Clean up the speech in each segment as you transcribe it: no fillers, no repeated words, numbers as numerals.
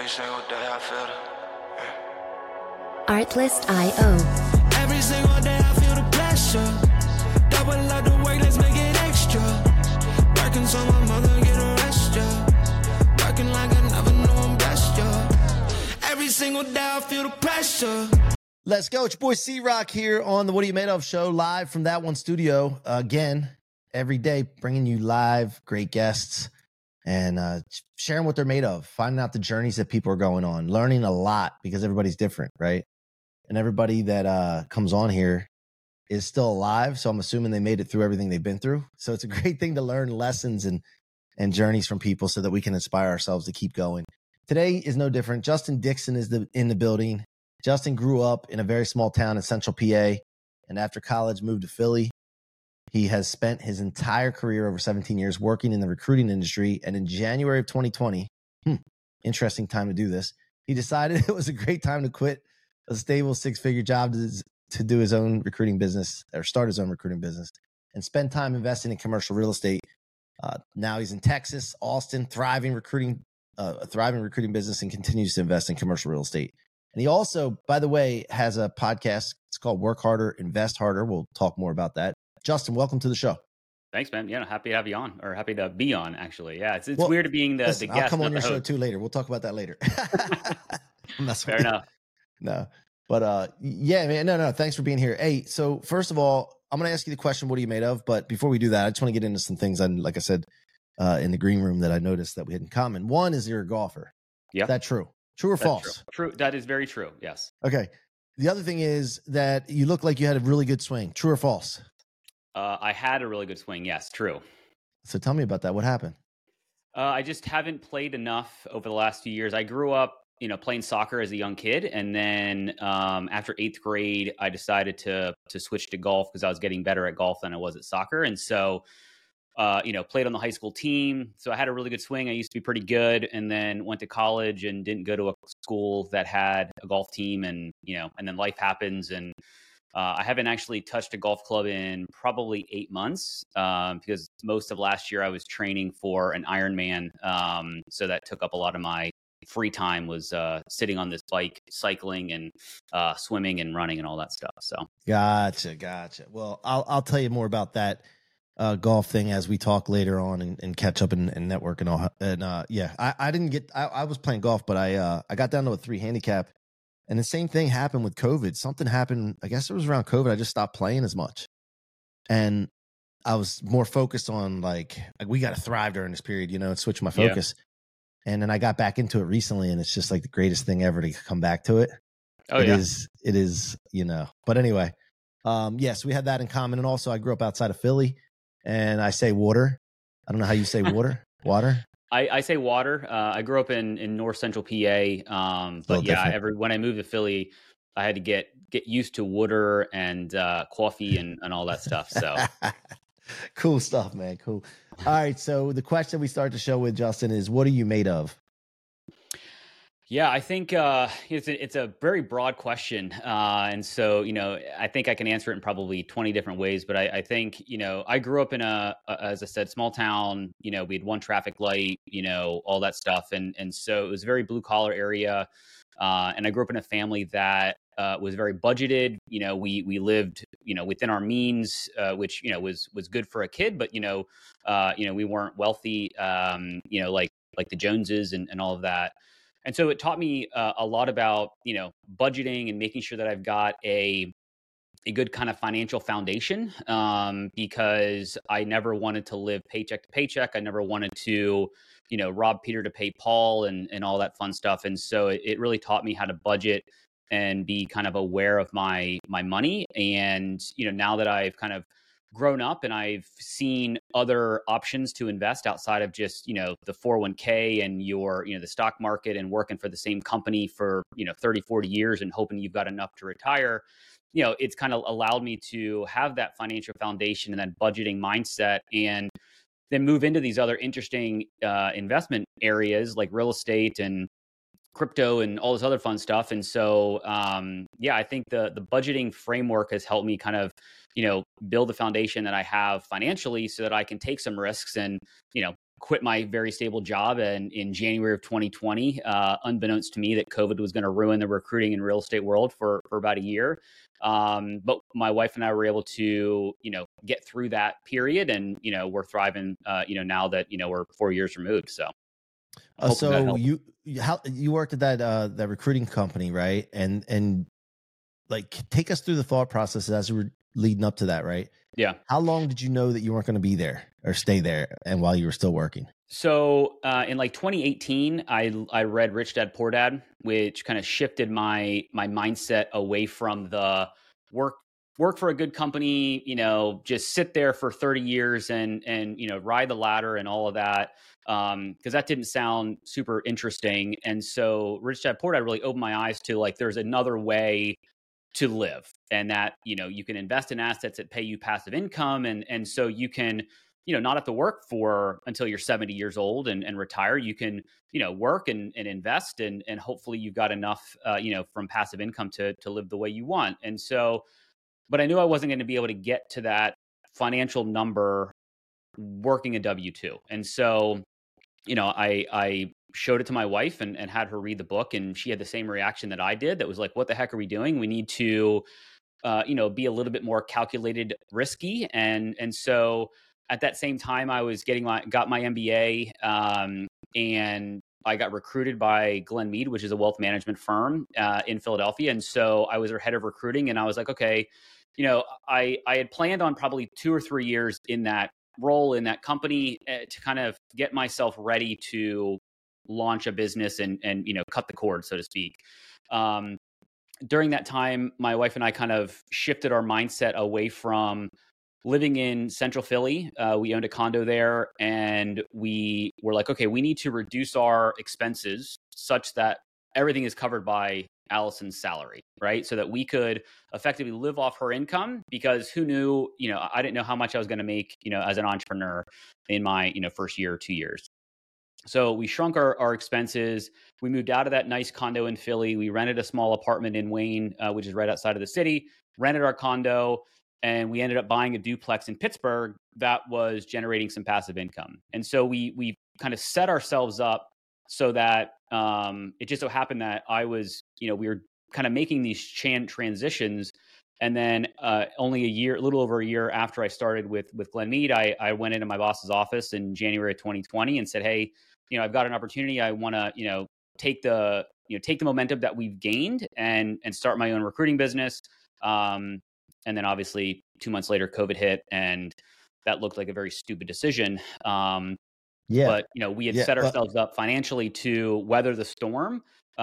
Every single day I feel Artlist.io. Every single day I feel the pressure. Double up the work, let's make it extra. Working so my mother get a rest, yeah. Working like I never knew I'm best, yeah. Every single day I feel the pressure. Let's go. It's your boy C-Rock here on the What Are You Made Of show, live from That One Studio. Again, every day, bringing you live great guests and sharing what they're made of, finding out the journeys that people are going on, learning a lot because everybody's different, right? And everybody that comes on here is still alive, so I'm assuming they made it through everything they've been through. So it's a great thing to learn lessons and journeys from people so that we can inspire ourselves to keep going. Today is no different. Justin Dixon is in the building. Justin grew up in a very small town in central PA, and after college moved to Philly. He has spent his entire career, over 17 years, working in the recruiting industry, and in January of 2020, interesting time to do this, he decided it was a great time to quit a stable six-figure job to do his own recruiting business, or start his own recruiting business, and spend time investing in commercial real estate. Now he's in Texas, Austin, thriving recruiting business, and continues to invest in commercial real estate. And he also, by the way, has a podcast. It's called Work Harder, Invest Harder. We'll talk more about that. Justin, welcome to the show. Thanks, man. Yeah, happy to have you on, or happy to be on, actually. Yeah, it's weird being the guest. I'll come on your show host. too later. We'll talk about that later. Fair enough. No, but yeah, man. No. Thanks for being here. Hey, so first of all, I'm going to ask you the question, what are you made of? But before we do that, I just want to get into some things. And like I said, in the green room that I noticed that we had in common. One is you're a golfer. Yeah. Is that true? True or false? True. That is very true. Yes. Okay. The other thing is that you look like you had a really good swing. True or false? I had a really good swing. Yes, true. So tell me about that. What happened? I just haven't played enough over the last few years. I grew up, playing soccer as a young kid. And then after 8th grade, I decided to switch to golf because I was getting better at golf than I was at soccer. And so, played on the high school team. So I had a really good swing. I used to be pretty good, and then went to college and didn't go to a school that had a golf team. And, and then life happens. And I haven't actually touched a golf club in probably 8 months because most of last year I was training for an Ironman. So that took up a lot of my free time, was sitting on this bike, cycling and swimming and running and all that stuff. So Gotcha. Well, I'll tell you more about that golf thing as we talk later on and catch up and network and all. And I didn't get. I was playing golf, but I got down to a 3 handicap. And the same thing happened with COVID. Something happened, I guess it was around COVID. I just stopped playing as much. And I was more focused on like we got to thrive during this period, and switch my focus. Yeah. And then I got back into it recently, and it's just like the greatest thing ever to come back to it. It is, But anyway, yes, we had that in common. And also I grew up outside of Philly, and I say water. I don't know how you say water. Water? I say water. I grew up in north central PA, but yeah, when I moved to Philly, I had to get used to water and coffee and all that stuff. So cool stuff, man. Cool. All right. So the question we start the show with, Justin, is what are you made of? Yeah, I think it's a very broad question. And so, I think I can answer it in probably 20 different ways. But I think, I grew up in as I said, small town. We had one traffic light, all that stuff. And so it was a very blue collar area. And I grew up in a family that was very budgeted. We lived, within our means, which, was good for a kid. But, we weren't wealthy, like the Joneses and all of that. And so it taught me a lot about, budgeting and making sure that I've got a good kind of financial foundation, because I never wanted to live paycheck to paycheck. I never wanted to, rob Peter to pay Paul and all that fun stuff. And so it really taught me how to budget and be kind of aware of my money. And, now that I've kind of grown up and I've seen other options to invest outside of just, the 401k and the stock market and working for the same company for, 30, 40 years and hoping you've got enough to retire, it's kind of allowed me to have that financial foundation and that budgeting mindset, and then move into these other interesting investment areas like real estate and crypto and all this other fun stuff. And so, I think the budgeting framework has helped me kind of, build the foundation that I have financially so that I can take some risks and, quit my very stable job in January of 2020, unbeknownst to me that COVID was going to ruin the recruiting and real estate world for about a year. But my wife and I were able to, get through that period, and, we're thriving, now that, we're 4 years removed. So, so you worked at that recruiting company, right? And like, take us through the thought process as you were leading up to that, right? Yeah. How long did you know that you weren't going to be there or stay there, and while you were still working? So in like 2018, I read Rich Dad Poor Dad, which kind of shifted my mindset away from the work for a good company, just sit there for 30 years and ride the ladder and all of that, because that didn't sound super interesting. And so Rich Dad Poor Dad really opened my eyes to, like, there's another way to live, and that, you can invest in assets that pay you passive income. And so you can, not have to work for until you're 70 years old and retire. You can, work and invest, and hopefully you've got enough, from passive income to live the way you want. And so, but I knew I wasn't going to be able to get to that financial number working a W-2. And so, I showed it to my wife and had her read the book, and she had the same reaction that I did. That was like, what the heck are we doing? We need to, be a little bit more calculated, risky. And so at that same time, I was got my MBA, and I got recruited by Glenn Mead, which is a wealth management firm in Philadelphia. And so I was their head of recruiting, and I was like, okay, I had planned on probably 2 or 3 years in that role in that company to kind of get myself ready to launch a business and cut the cord, so to speak. During that time, my wife and I kind of shifted our mindset away from living in Central Philly. We owned a condo there, and we were like, okay, we need to reduce our expenses such that everything is covered by Allison's salary, right? So that we could effectively live off her income, because who knew, I didn't know how much I was going to make, as an entrepreneur in my, first year or 2 years. So we shrunk our expenses. We moved out of that nice condo in Philly. We rented a small apartment in Wayne, which is right outside of the city, rented our condo, and we ended up buying a duplex in Pittsburgh that was generating some passive income. And so we kind of set ourselves up so that it just so happened that I was, we were kind of making these transitions. And then only a little over a year after I started with Glenn Mead, I went into my boss's office in January of 2020 and said, hey, I've got an opportunity. I want to, take the momentum that we've gained and start my own recruiting business. And then obviously 2 months later, COVID hit, and that looked like a very stupid decision. But we had set ourselves up financially to weather the storm.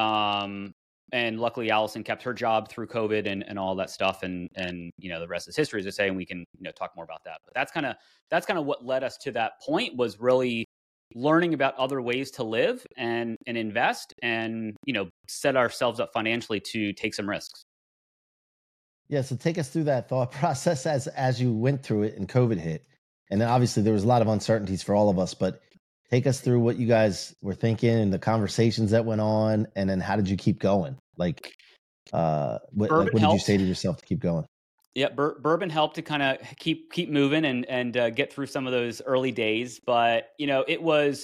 And luckily Allison kept her job through COVID and all that stuff. And the rest is history, as I say, and we can, talk more about that. But that's kind of what led us to that point, was really learning about other ways to live and invest and, set ourselves up financially to take some risks. Yeah. So take us through that thought process as you went through it and COVID hit. And then obviously there was a lot of uncertainties for all of us, but take us through what you guys were thinking and the conversations that went on. And then how did you keep going? What did you say to yourself to keep going? Yeah, bourbon helped to kind of keep moving and get through some of those early days. But, it was,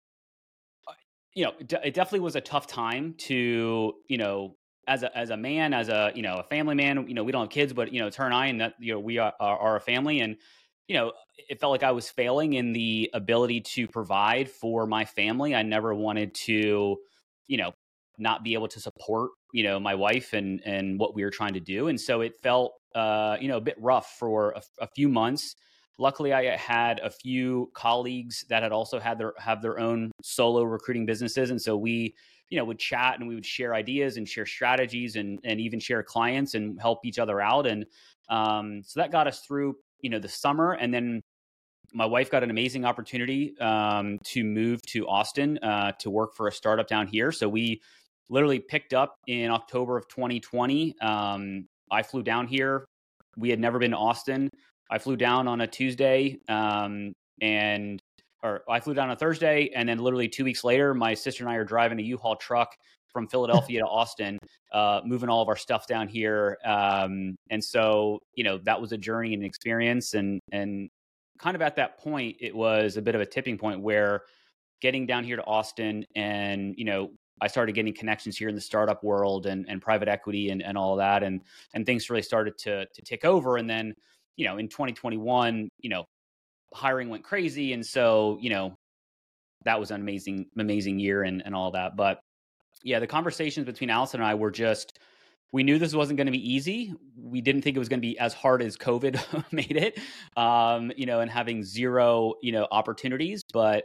it definitely was a tough time to, as a man, as a, a family man, we don't have kids, but, it's her and I, and that, we are a family. And, it felt like I was failing in the ability to provide for my family. I never wanted to, not be able to support, my wife and what we were trying to do. And so it felt, a bit rough for a few months. Luckily, I had a few colleagues that had also have their own solo recruiting businesses. And so we, would chat and we would share ideas and share strategies and even share clients and help each other out. And so that got us through, the summer. And then my wife got an amazing opportunity to move to Austin to work for a startup down here. So we literally picked up in October of 2020. I flew down here. We had never been to Austin. I flew down on a Tuesday, or I flew down on a Thursday, and then literally 2 weeks later, my sister and I are driving a U-Haul truck from Philadelphia to Austin, moving all of our stuff down here. And so, that was a journey and experience, and kind of at that point, it was a bit of a tipping point where getting down here to Austin and, I started getting connections here in the startup world and private equity and all of that. And things really started to tick over. And then, in 2021, hiring went crazy. And so, that was an amazing year and all that. But yeah, the conversations between Allison and I were just, we knew this wasn't going to be easy. We didn't think it was going to be as hard as COVID made it, and having zero, opportunities. But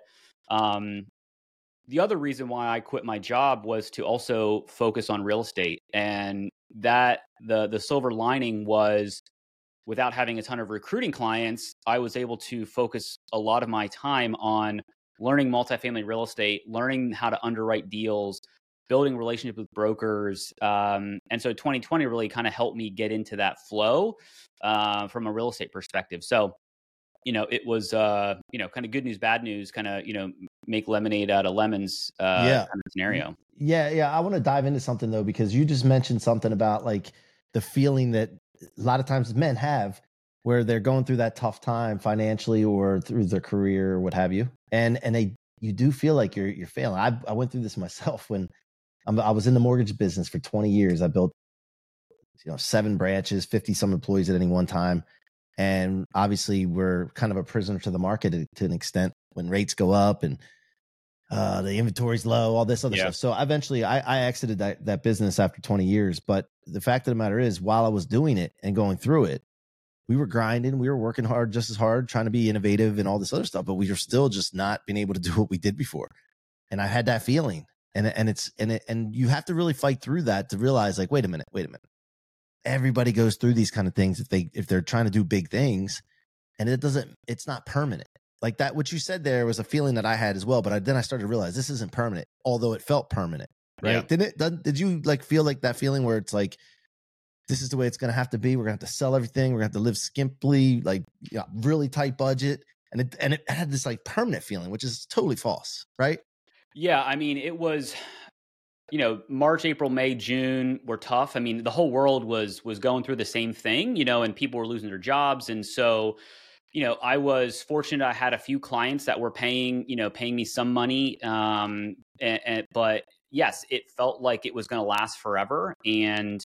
the other reason why I quit my job was to also focus on real estate. And that the silver lining was, without having a ton of recruiting clients, I was able to focus a lot of my time on learning multifamily real estate, learning how to underwrite deals, building relationships with brokers. And so 2020 really kind of helped me get into that flow from a real estate perspective. So, it was, kind of good news, bad news, kind of, make lemonade out of lemons kind of scenario. Yeah. I want to dive into something though, because you just mentioned something about like the feeling that a lot of times men have where they're going through that tough time financially or through their career or what have you. And you do feel like you're failing. I went through this myself when I was in the mortgage business for 20 years. I built, 7 branches, 50 some employees at any one time. And obviously we're kind of a prisoner to the market to an extent when rates go up and the inventory's low, all this other stuff. So eventually I exited that business after 20 years. But the fact of the matter is, while I was doing it and going through it, we were grinding, we were working hard, just as hard, trying to be innovative and all this other stuff, but we were still just not being able to do what we did before. And I had that feeling. And you have to really fight through that to realize, like, wait a minute. Everybody goes through these kind of things if they're trying to do big things, and it's not permanent. Like that, what you said there was a feeling that I had as well. But then I started to realize this isn't permanent, although it felt permanent, right? Yeah. Did you like feel like that feeling where it's like, this is the way it's going to have to be. We're going to have to sell everything. We're going to have to live skimpily, like really tight budget. And it had this like permanent feeling, which is totally false, right? Yeah. I mean, it was, March, April, May, June were tough. I mean, the whole world was going through the same thing, and people were losing their jobs. And so, I was fortunate. I had a few clients that were paying me some money. But yes, it felt like it was going to last forever. And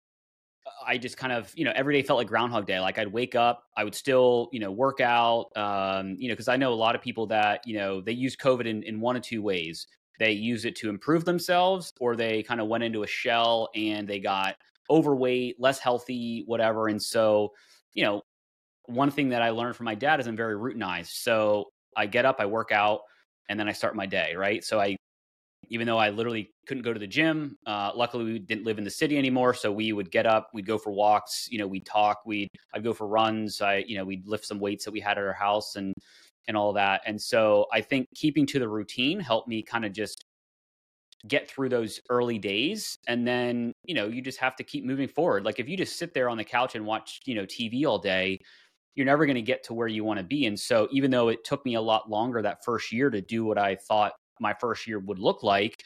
I just kind of, every day felt like Groundhog Day. Like I'd wake up, I would still, work out, because I know a lot of people that, they use COVID in one of two ways. They use it to improve themselves, or they kind of went into a shell and they got overweight, less healthy, whatever. And so, one thing that I learned from my dad is I'm very routinized. So I get up, I work out, and then I start my day, right? So even though I literally couldn't go to the gym, luckily we didn't live in the city anymore. So we would get up, we'd go for walks, we'd talk, I'd go for runs. We'd lift some weights that we had at our house and all that. And so I think keeping to the routine helped me kind of just get through those early days. And then, you just have to keep moving forward. Like if you just sit there on the couch and watch, TV all day, you're never going to get to where you want to be. And so even though it took me a lot longer that first year to do what I thought my first year would look like,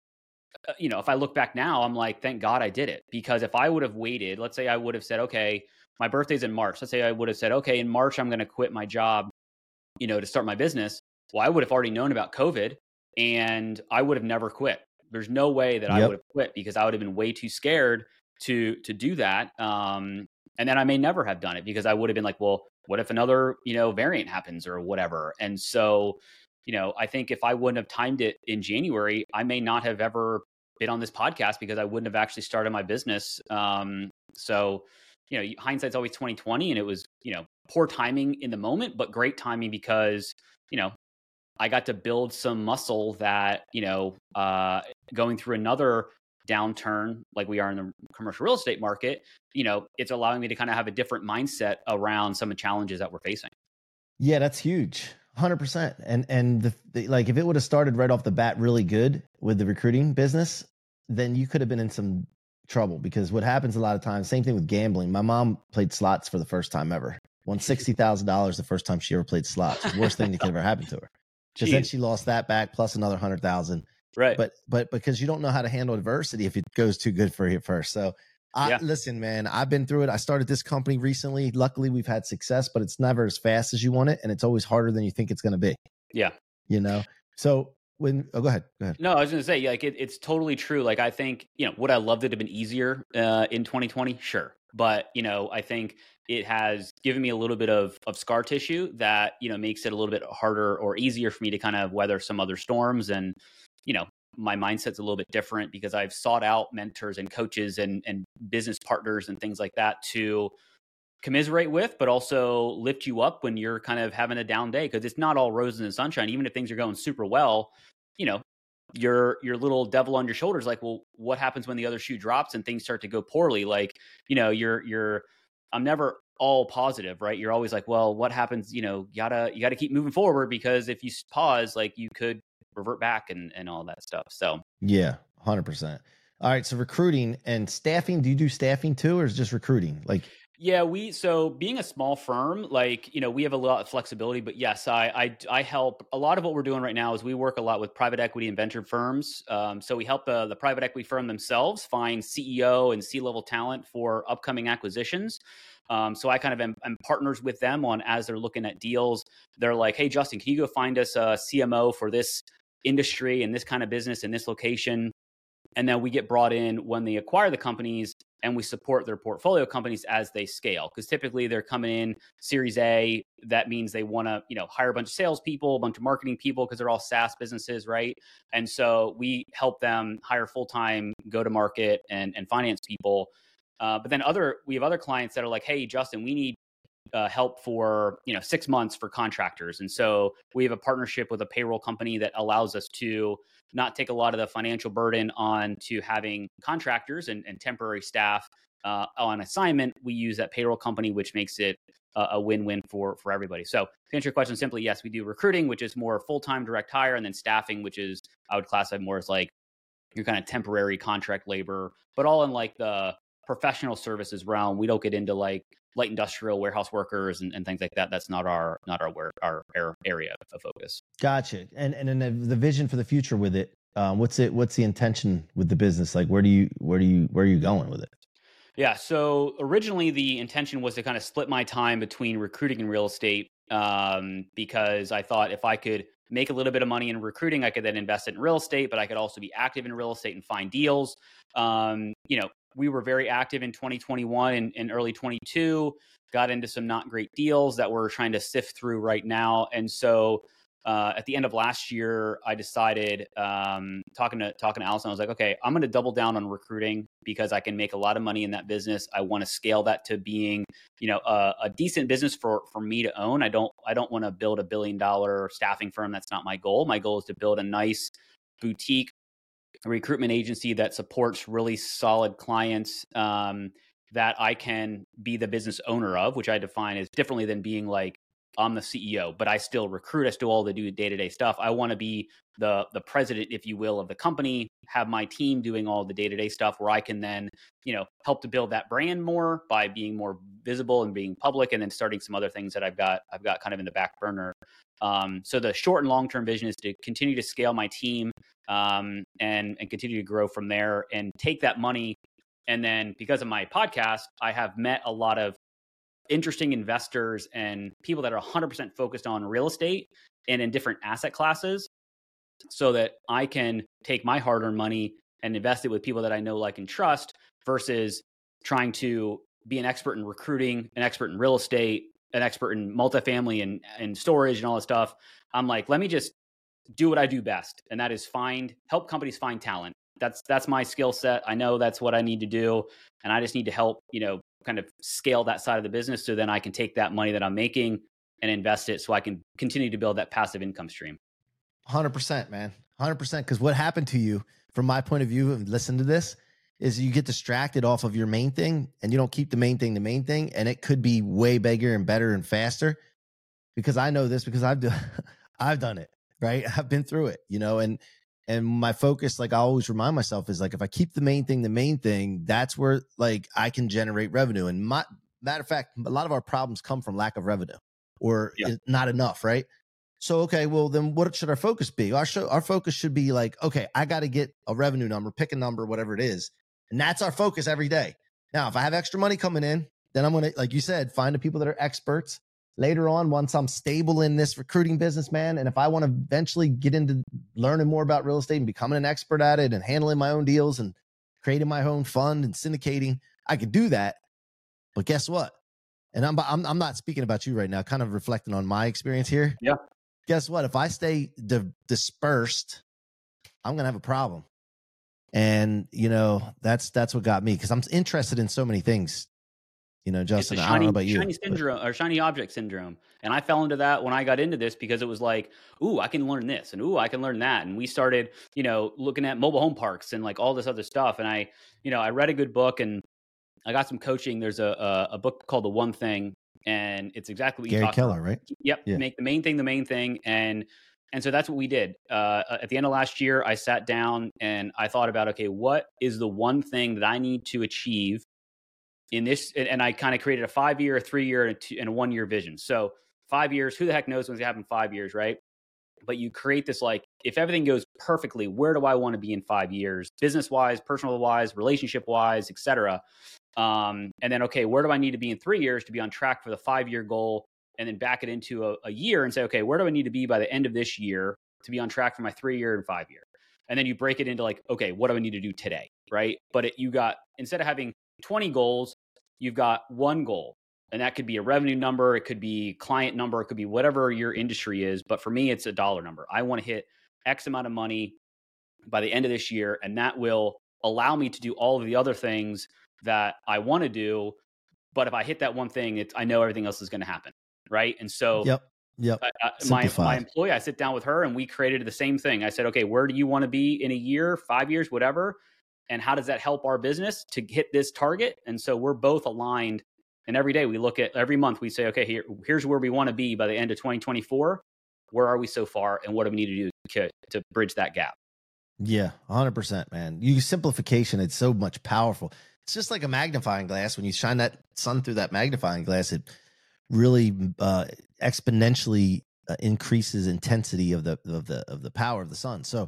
if I look back now, I'm like, thank God I did it. Because if I would have waited, let's say I would have said, okay, my birthday's in March. Let's say I would have said, okay, in March, I'm going to quit my job, to start my business. Well, I would have already known about COVID and I would have never quit. There's no way that I would have quit because I would have been way too scared to do that. And then I may never have done it because I would have been like, well, what if another, variant happens or whatever? And so, I think if I wouldn't have timed it in January, I may not have ever been on this podcast because I wouldn't have actually started my business. So, hindsight's always 20/20, and it was, poor timing in the moment, but great timing because, I got to build some muscle that, going through another downturn like we are in the commercial real estate market, it's allowing me to kind of have a different mindset around some of the challenges that we're facing. Yeah, that's huge. 100%. And like, if it would have started right off the bat really good with the recruiting business, then you could have been in some trouble, because what happens a lot of times, same thing with gambling. My mom played slots for the first time ever, won $60,000 the first time she ever played slots. The worst thing that could ever happen to her. Because then she lost that back plus another 100,000. Right. But because you don't know how to handle adversity if it goes too good for you at first. So Yeah. Listen, man, I've been through it. I started this company recently. Luckily, we've had success, but it's never as fast as you want it. And it's always harder than you think it's going to be, Yeah. So go ahead. No, I was going to say, like, it's totally true. Like, I think, would I love it to have been easier in 2020? Sure. But, I think it has given me a little bit of scar tissue that, makes it a little bit harder or easier for me to kind of weather some other storms. And, my mindset's a little bit different because I've sought out mentors and coaches and business partners and things like that to commiserate with, but also lift you up when you're kind of having a down day. Cause it's not all roses and sunshine. Even if things are going super well, your little devil on your shoulder is like, well, what happens when the other shoe drops and things start to go poorly? Like, I'm never all positive, right? You're always like, well, what happens? You gotta keep moving forward, because if you pause, like, you could revert back and all that stuff. So yeah, 100%. All right. So recruiting and staffing, do you do staffing too, or is it just recruiting? Like, yeah, so being a small firm, like, we have a lot of flexibility, but yes, I help. A lot of what we're doing right now is we work a lot with private equity and venture firms. So we help the private equity firm themselves find CEO and C-level talent for upcoming acquisitions. So I kind of am partners with them on, as they're looking at deals, they're like, hey, Justin, can you go find us a CMO for this industry and this kind of business in this location? And then we get brought in when they acquire the companies, and we support their portfolio companies as they scale. Because typically they're coming in Series A. That means they want to, hire a bunch of salespeople, a bunch of marketing people, because they're all SaaS businesses, right? And so we help them hire full-time go-to-market and finance people. But then we have other clients that are like, hey, Justin, we need help for 6 months for contractors. And so we have a partnership with a payroll company that allows us to not take a lot of the financial burden on to having contractors and temporary staff on assignment. We use that payroll company, which makes it a win-win for everybody. So to answer your question simply, yes, we do recruiting, which is more full-time direct hire, and then staffing, which is, I would classify more as like your kind of temporary contract labor, but all in like the professional services realm. We don't get into like light industrial warehouse workers and things like that. That's not our area of focus. Gotcha. And then the vision for the future with it, what's the intention with the business? Like, where are you going with it? Yeah. So originally the intention was to kind of split my time between recruiting and real estate, because I thought if I could make a little bit of money in recruiting, I could then invest it in real estate, but I could also be active in real estate and find deals. We were very active in 2021 and early 22, got into some not great deals that we're trying to sift through right now. And so at the end of last year, I decided, talking to Allison, I was like, okay, I'm going to double down on recruiting because I can make a lot of money in that business. I want to scale that to being, a decent business for me to own. I don't want to build $1 billion staffing firm. That's not my goal. My goal is to build a nice boutique recruitment agency that supports really solid clients, that I can be the business owner of, which I define as differently than being like, I'm the CEO, but I still recruit. I still all the day-to-day stuff. I want to be the president, if you will, of the company, have my team doing all the day-to-day stuff where I can then, help to build that brand more by being more visible and being public, and then starting some other things that I've got kind of in the back burner. So the short and long-term vision is to continue to scale my team, and continue to grow from there and take that money. And then because of my podcast, I have met a lot of interesting investors and people that are 100% focused on real estate and in different asset classes, so that I can take my hard-earned money and invest it with people that I know, like, and trust, versus trying to be an expert in recruiting, an expert in real estate, an expert in multifamily and storage and all that stuff. I'm like, let me just do what I do best. And that is help companies find talent. That's my skill set. I know that's what I need to do. And I just need to help, kind of scale that side of the business, so then I can take that money that I'm making and invest it so I can continue to build that passive income stream. 100%, man. 100%. Because what happened to you, from my point of view, and listen to this, is you get distracted off of your main thing, and you don't keep the main thing, and it could be way bigger and better and faster. Because I know this, because I've done it, right? I've been through it, and my focus, like I always remind myself, is like, if I keep the main thing, that's where like I can generate revenue. And matter of fact, a lot of our problems come from lack of revenue or not enough, right? So, okay, well then what should our focus be? Our focus should be like, okay, I got to get a revenue number, pick a number, whatever it is. And that's our focus every day. Now, if I have extra money coming in, then I'm going to, like you said, find the people that are experts. Later on, once I'm stable in this recruiting business, man, and if I want to eventually get into learning more about real estate and becoming an expert at it and handling my own deals and creating my own fund and syndicating, I could do that. But guess what? And I'm not speaking about you right now, kind of reflecting on my experience here. Yeah. Guess what? If I stay dispersed, I'm going to have a problem. And, you know, that's what got me, because I'm interested in so many things. You know, Justin, I don't know about you. Shiny syndrome or shiny object syndrome. And I fell into that when I got into this, because it was like, ooh, I can learn this, and ooh, I can learn that. And we started, you know, looking at mobile home parks and like all this other stuff. And I read a good book and I got some coaching. There's a book called The One Thing, and it's exactly what you Gary Keller, about. Right? Yep. Yeah. Make the main thing the main thing. And so that's what we did. At the end of last year, I sat down and I thought about, okay, what is the one thing that I need to achieve in this? And I kind of created a 5-year, a 3-year, and a 1-year vision. So 5 years, who the heck knows what's going to happen in 5 years, right? But you create this, like, if everything goes perfectly, where do I want to be in 5 years? Business-wise, personal-wise, relationship-wise, et cetera. And then, okay, where do I need to be in 3 years to be on track for the 5-year goal? And then back it into a year and say, okay, where do I need to be by the end of this year to be on track for my 3-year and 5-year? And then you break it into like, okay, what do I need to do today? Right. But you got, instead of having 20 goals, you've got one goal. And that could be a revenue number. It could be client number. It could be whatever your industry is. But for me, it's a dollar number. I want to hit X amount of money by the end of this year. And that will allow me to do all of the other things that I want to do. But if I hit that one thing, I know everything else is going to happen. Right. And so Yep. My employee, I sit down with her and we created the same thing. I said, okay, where do you want to be in a year, 5 years, whatever? And how does that help our business to hit this target? And so we're both aligned. And every day we look at, every month we say, okay, here's where we want to be by the end of 2024. Where are we so far? And what do we need to do to bridge that gap? Yeah, 100%, man. Simplification, it's so much powerful. It's just like a magnifying glass. When you shine that sun through that magnifying glass, it really exponentially increases intensity of the power of the sun. So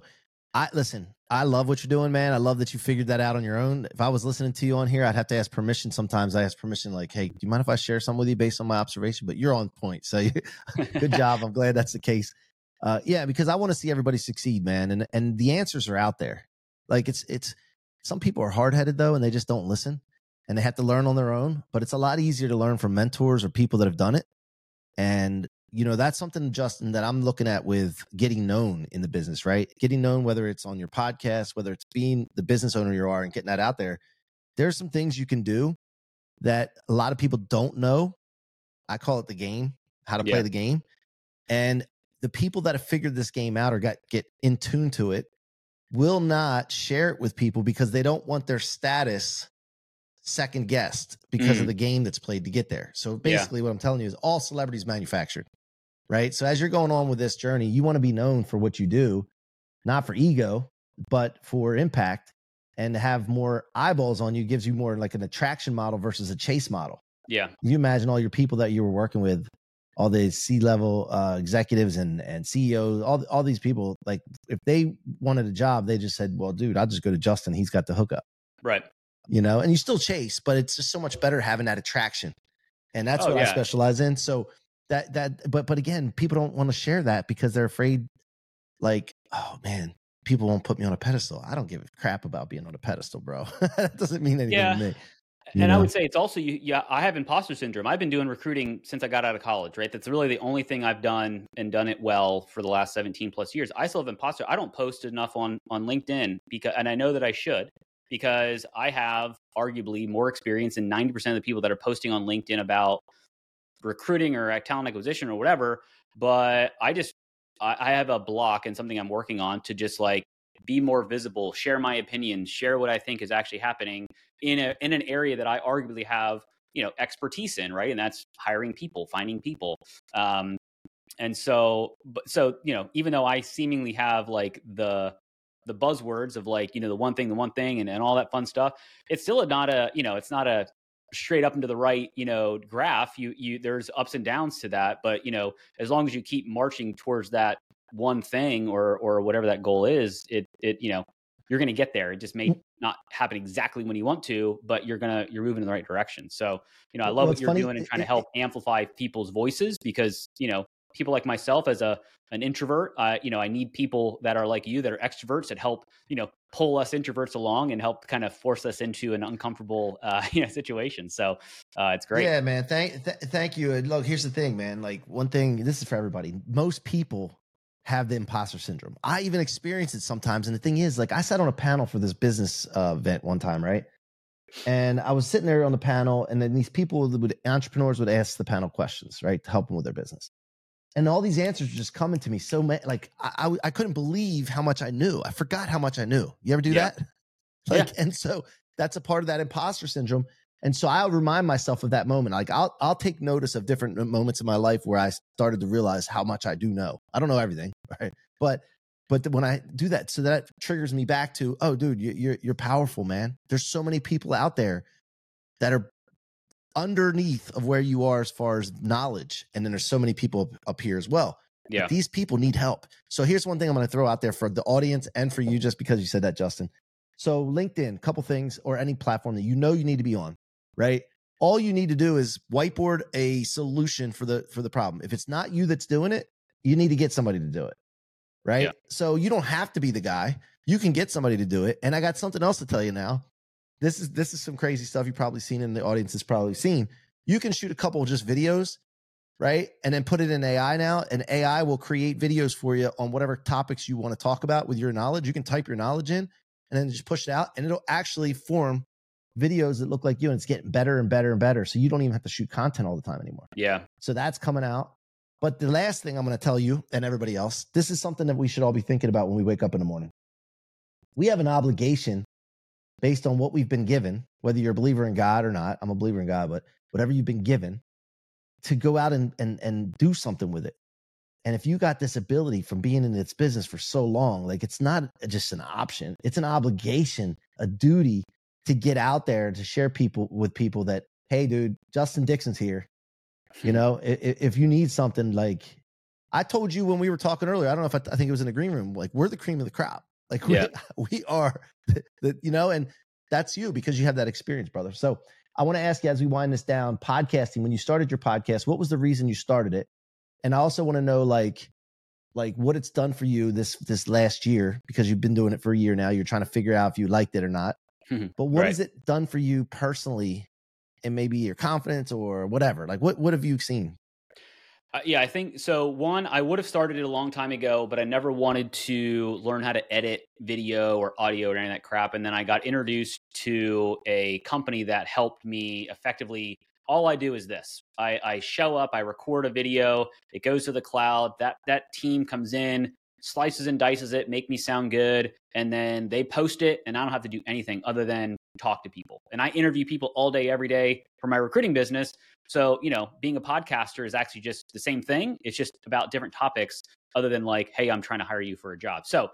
I love what you're doing, man. I love that you figured that out on your own. If I was listening to you on here, I'd have to ask permission. Sometimes I ask permission, like, hey, do you mind if I share something with you based on my observation? But you're on point. So good job. I'm glad that's the case. Yeah, because I want to see everybody succeed, man. And the answers are out there. Like it's some people are hard-headed though, and they just don't listen. And they have to learn on their own, but it's a lot easier to learn from mentors or people that have done it. And, you know, that's something, Justin, that I'm looking at with getting known in the business, right? Getting known, whether it's on your podcast, whether it's being the business owner you are and getting that out there. There's some things you can do that a lot of people don't know. I call it the game, how to play the game. And the people that have figured this game out or get in tune to it will not share it with people because they don't want their status second guessed because of the game that's played to get there. So basically what I'm telling you is all celebrities manufactured, right? So as you're going on with this journey, you want to be known for what you do, not for ego, but for impact, and to have more eyeballs on you gives you more like an attraction model versus a chase model. Yeah. You imagine all your people that you were working with, all the C-level executives and CEOs, all these people, like if they wanted a job, they just said, well, dude, I'll just go to Justin. He's got the hookup. Right. You know, and you still chase, but it's just so much better having that attraction. And that's what I specialize in. So but again, people don't want to share that because they're afraid, like, oh man, people won't put me on a pedestal. I don't give a crap about being on a pedestal, bro. That doesn't mean anything to me. And I would say it's also, I have imposter syndrome. I've been doing recruiting since I got out of college, right? That's really the only thing I've done and done it well for the last 17 plus years. I still have imposter. I don't post enough on LinkedIn and I know that I should, because I have arguably more experience than 90% of the people that are posting on LinkedIn about recruiting or talent acquisition or whatever. But I have a block and something I'm working on to just like be more visible, share my opinions, share what I think is actually happening in an area that I arguably have, expertise in, right? And that's hiring people, finding people. And so, even though I seemingly have like the buzzwords of like, the one thing and all that fun stuff, it's still not it's not a straight up and to the right, graph. There's ups and downs to that, but as long as you keep marching towards that one thing or whatever that goal is, it you're going to get there. It just may not happen exactly when you want to, but you're moving in the right direction. So, I love what you're doing and trying to help amplify people's voices, because, people like myself as an introvert, I need people that are like you, that are extroverts, that help, pull us introverts along and help kind of force us into an uncomfortable, situation. So it's great. Yeah, man. Thank you. And look, here's the thing, man. Like, one thing, this is for everybody. Most people have the imposter syndrome. I even experience it sometimes. And the thing is, like, I sat on a panel for this business event one time, right? And I was sitting there on the panel, and then these entrepreneurs would ask the panel questions, right, to help them with their business. And all these answers were just coming to me so many, like, I couldn't believe how much I knew. I forgot how much I knew. You ever do that? And so that's a part of that imposter syndrome. And so I'll remind myself of that moment. Like, I'll take notice of different moments in my life where I started to realize how much I do know. I don't know everything, right? But when I do that, so that triggers me back to, oh, dude, you're powerful, man. There's so many people out there that are underneath of where you are as far as knowledge, and then there's so many people up here as well. Yeah, but these people need help. So here's one thing I'm going to throw out there for the audience and for you, just because you said that, Justin. So LinkedIn, couple things, or any platform that you need to be on, right? All you need to do is whiteboard a solution for the problem. If it's not you that's doing it, you need to get somebody to do it, right? So you don't have to be the guy. You can get somebody to do it. And I got something else to tell you now. This is some crazy stuff you've probably seen, in the audience has probably seen. You can shoot a couple of just videos, right? And then put it in AI now, and AI will create videos for you on whatever topics you want to talk about with your knowledge. You can type your knowledge in and then just push it out, and it'll actually form videos that look like you, and it's getting better and better and better. So you don't even have to shoot content all the time anymore. Yeah. So that's coming out. But the last thing I'm going to tell you and everybody else, this is something that we should all be thinking about when we wake up in the morning. We have an obligation based on what we've been given, whether you're a believer in God or not. I'm a believer in God, but whatever you've been given, to go out and do something with it. And if you got this ability from being in this business for so long, like, it's not just an option, it's an obligation, a duty to get out there and to share with people that, hey, dude, Justin Dixon's here. If you need something, like I told you when we were talking earlier, I don't know if I think it was in the green room, like, we're the cream of the crop. Like, we are, and that's you, because you have that experience, brother. So I want to ask you, as we wind this down, podcasting, when you started your podcast, what was the reason you started it? And I also want to know, like what it's done for you this last year, because you've been doing it for a year now. You're trying to figure out if you liked it or not. But what has it done for you personally, and maybe your confidence or whatever? Like, what have you seen? I think so. One, I would have started it a long time ago, but I never wanted to learn how to edit video or audio or any of that crap. And then I got introduced to a company that helped me effectively. All I do is this. I show up, I record a video, it goes to the cloud, that team comes in, slices and dices it, make me sound good, and then they post it, and I don't have to do anything other than talk to people. And I interview people all day, every day for my recruiting business. So, being a podcaster is actually just the same thing. It's just about different topics, other than like, hey, I'm trying to hire you for a job. So,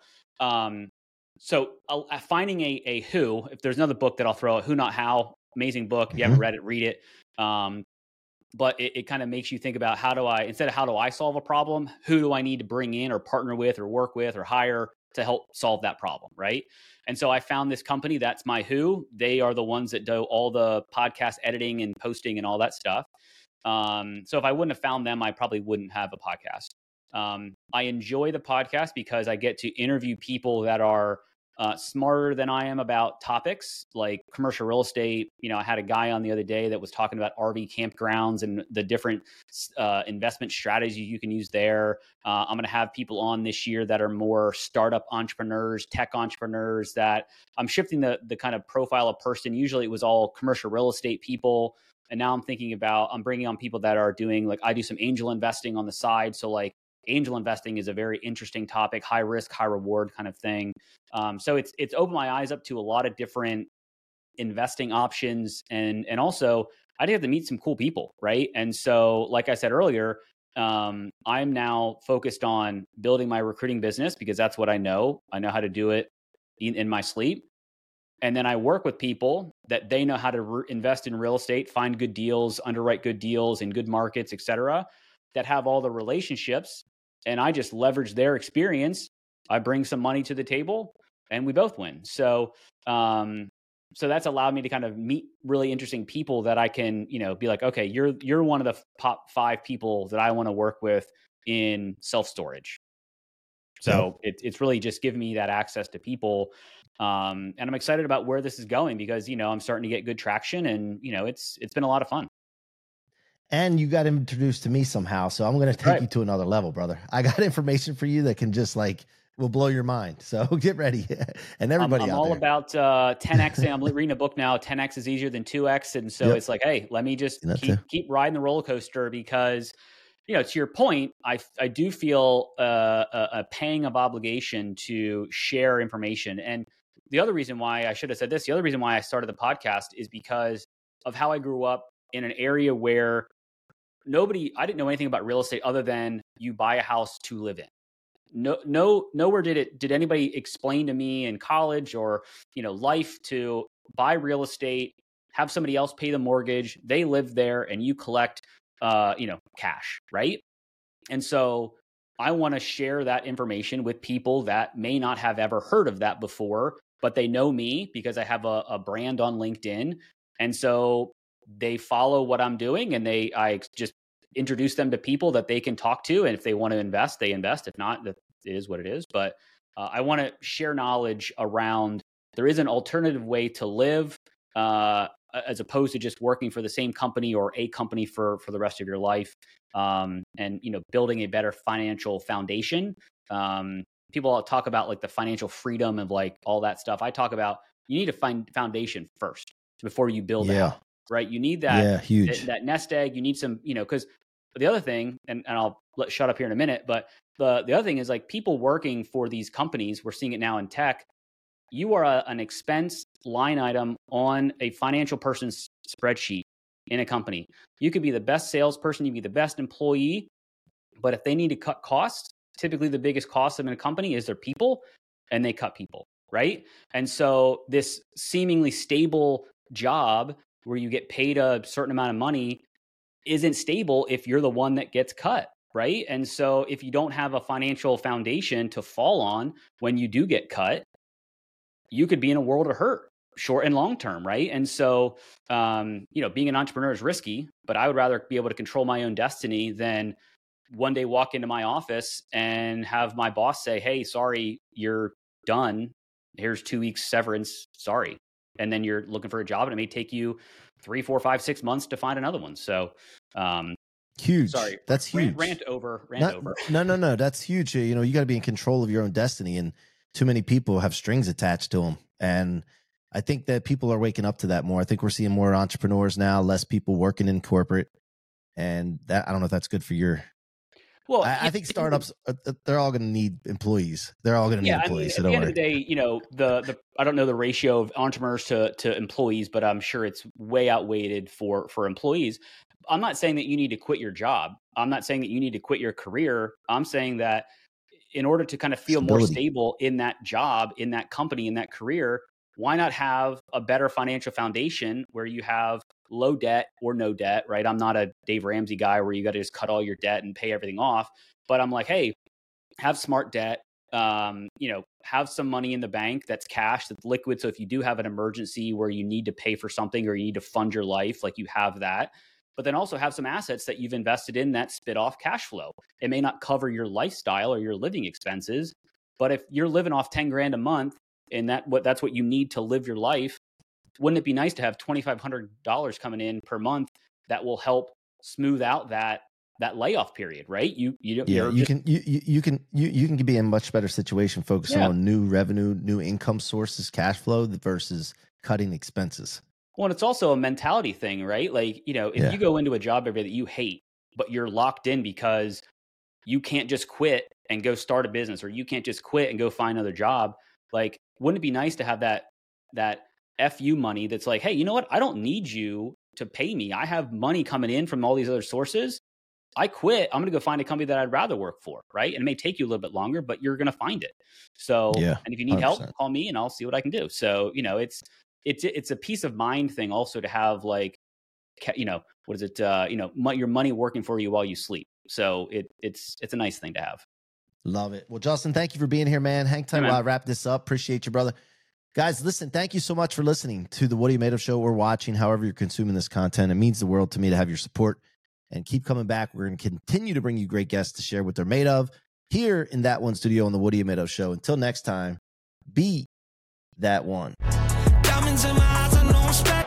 finding a who, if there's another book that I'll throw out, Who Not How, amazing book. If you haven't read it, read it. But it kind of makes you think about, instead of how do I solve a problem, who do I need to bring in or partner with or work with or hire to help solve that problem, right? And so I found this company, that's my who. They are the ones that do all the podcast editing and posting and all that stuff. So if I wouldn't have found them, I probably wouldn't have a podcast. I enjoy the podcast because I get to interview people that are smarter than I am about topics like commercial real estate. I had a guy on the other day that was talking about RV campgrounds and the different investment strategies you can use there. I'm going to have people on this year that are more startup entrepreneurs, tech entrepreneurs, that I'm shifting the kind of profile of person. Usually it was all commercial real estate people. And now I'm thinking about, I'm bringing on people that are doing, like, I do some angel investing on the side. So like, angel investing is a very interesting topic, high risk, high reward kind of thing. So it's opened my eyes up to a lot of different investing options. And also I did have to meet some cool people. Right. And so, like I said earlier, I'm now focused on building my recruiting business because that's what I know. I know how to do it in my sleep. And then I work with people that they know how to invest in real estate, find good deals, underwrite good deals in good markets, et cetera, that have all the relationships. And I just leverage their experience. I bring some money to the table. and we both win. So, so that's allowed me to kind of meet really interesting people that I can, be like, okay, you're one of the top 5 people that I want to work with in self-storage. So it's really just giving me that access to people. And I'm excited about where this is going because, I'm starting to get good traction and, it's been a lot of fun. And you got introduced to me somehow. So I'm going to take you to another level, brother. I got information for you that can just will blow your mind. So get ready. And everybody I'm out all there. about 10X. I'm reading a book now. 10X is easier than 2X. And so it's like, hey, let me just keep riding the roller coaster because, to your point, I do feel a pang of obligation to share information. And the other reason why I should have said this, the other reason why I started the podcast is because of how I grew up in an area where I didn't know anything about real estate other than you buy a house to live in. Nowhere did anybody explain to me in college or, life to buy real estate, have somebody else pay the mortgage, they live there and you collect, cash. Right. And so I want to share that information with people that may not have ever heard of that before, but they know me because I have a brand on LinkedIn. And so they follow what I'm doing and I just introduce them to people that they can talk to. And if they want to invest, they invest. If not, it is what it is. But I want to share knowledge around there is an alternative way to live as opposed to just working for the same company or a company for the rest of your life. And, building a better financial foundation. People talk about the financial freedom of all that stuff. I talk about you need to find foundation first before you build out. Right. You need that, huge. That nest egg. You need some, because the other thing, and I'll shut up here in a minute, but the other thing is people working for these companies, we're seeing it now in tech. You are an expense line item on a financial person's spreadsheet in a company. You could be the best salesperson, you could be the best employee, but if they need to cut costs, typically the biggest cost of a company is their people, and they cut people. Right. And so this seemingly stable job where you get paid a certain amount of money isn't stable if you're the one that gets cut, right? And so if you don't have a financial foundation to fall on when you do get cut, you could be in a world of hurt, short and long term, right? And so, being an entrepreneur is risky, but I would rather be able to control my own destiny than one day walk into my office and have my boss say, hey, sorry, you're done. Here's 2 weeks severance. Sorry. And then you're looking for a job and it may take you 3, 4, 5, 6 months to find another one. So, huge. Sorry. That's huge. Rant over. No. That's huge. You got to be in control of your own destiny, and too many people have strings attached to them. And I think that people are waking up to that more. I think we're seeing more entrepreneurs now, less people working in corporate. And that, I don't know if that's good for your. Well, I think startups, they're all going to need employees. They're all going to need employees. At the end of the day, the I don't know the ratio of entrepreneurs to employees, but I'm sure it's way outweighed for employees. I'm not saying that you need to quit your job. I'm not saying that you need to quit your career. I'm saying that in order to kind of feel more stable in that job, in that company, in that career, why not have a better financial foundation where you have low debt or no debt, right? I'm not a Dave Ramsey guy where you got to just cut all your debt and pay everything off. But I'm like, hey, have smart debt, have some money in the bank that's cash, that's liquid. So if you do have an emergency where you need to pay for something or you need to fund your life, you have that. But then also have some assets that you've invested in that spit off cash flow. It may not cover your lifestyle or your living expenses, but if you're living off 10 grand a month and that's what you need to live your life, wouldn't it be nice to have $2,500 coming in per month that will help smooth out that layoff period, right? You can be in a much better situation focusing on new revenue, new income sources, cash flow versus cutting expenses. Well, and it's also a mentality thing, right? If you go into a job every day that you hate, but you're locked in because you can't just quit and go start a business, or you can't just quit and go find another job. Wouldn't it be nice to have that FU money that's like, hey, you know what? I don't need you to pay me. I have money coming in from all these other sources. I quit. I'm going to go find a company that I'd rather work for, right? And it may take you a little bit longer, but you're going to find it. So, and if you need 100%. Help, call me and I'll see what I can do. So, it's a peace of mind thing also to have what is it? Your money working for you while you sleep. So it's a nice thing to have. Love it. Well, Justin, thank you for being here, man. Hang tight Yeah, man. while I wrap this up. Appreciate you, brother. Guys, listen, thank you so much for listening to the What Are You Made Of show or watching, however you're consuming this content. It means the world to me to have your support and keep coming back. We're going to continue to bring you great guests to share what they're made of here in That One Studio on the What Are You Made Of show. Until next time, be that one. Diamonds in my eyes, I know I'm special.